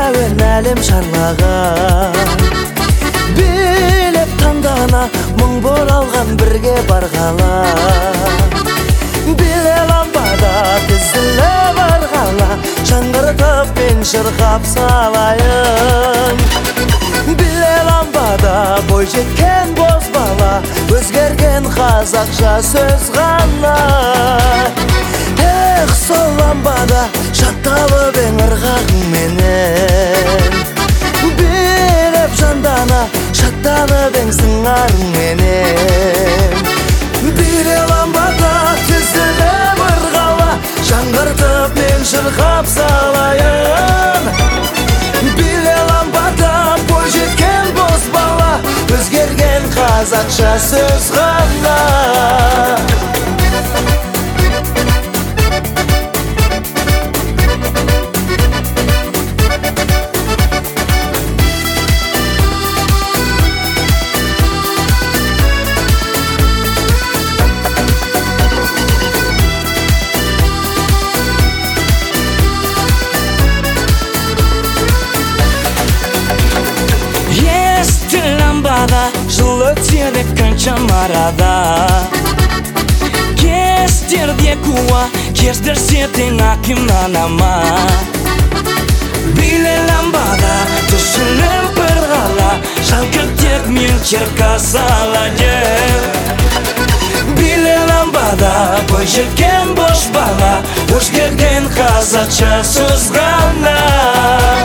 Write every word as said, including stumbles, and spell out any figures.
әуен әлем шарлаған, билеп таңдана мұң боралған бірге барғала. Биле лампада тізілі барғала, жаңғыртып мен шырқап салайын. Биле лампада бой жеткен боз бала, өзгерген қазақша сөз ғана. Эх, сол лампада шатталып ең ырғағыңменен, билеп жандана шаттанып ең сыңарыңменен. Биле лампада тізіліп ырғала, жаңғыртып мен шырқап салайын. Биле лампада бой жеткен боз бала, өзгерген қазақша сөз ғана. Жыл өтеді қаншама арада, кездерде куә, кездерсе тең аким анама. Биле лампада түсініп ырғала, шалқыртек мен черка салады. Биле лампада бой жеткен бош бала, өзгерген қазақша сөз ғана.